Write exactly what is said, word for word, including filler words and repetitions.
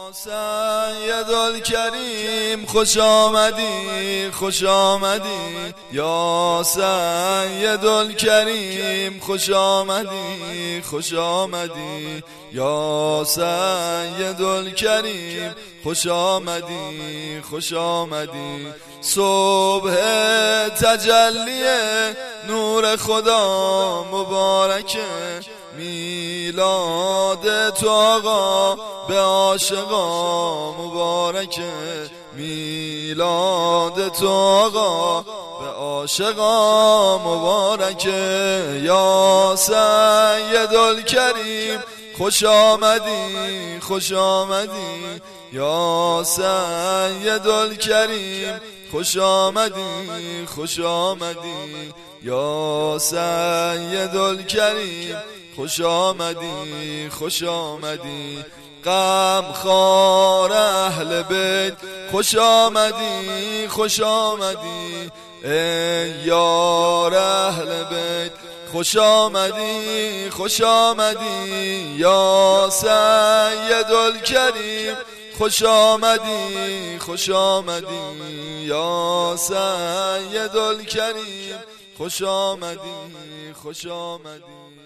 سید الکریم خوش آمدی خوش آمدی یا سید الکریم خوش آمدی خوش آمدی یا سید الکریم خوش آمدی خوش آمدی صبح تجلی نور خدا مبارکه میلاد تو آقا به عاشقا مبارکه میلاد تو آقا به عاشقا مبارکه یا سید الکریم خوش آمدی خوش آمدی یا سید الکریم خوش آمدی خوش آمدی یا سید الکریم خوش آمدی خوش آمدی غم خوار اهل بیت خوش آمدی خوش آمدی ای یار اهل بیت خوش آمدی خوش آمدی یا سید الکریم خوش آمدی خوش آمدی یا سید الکریم خوش آمدی خوش آمدی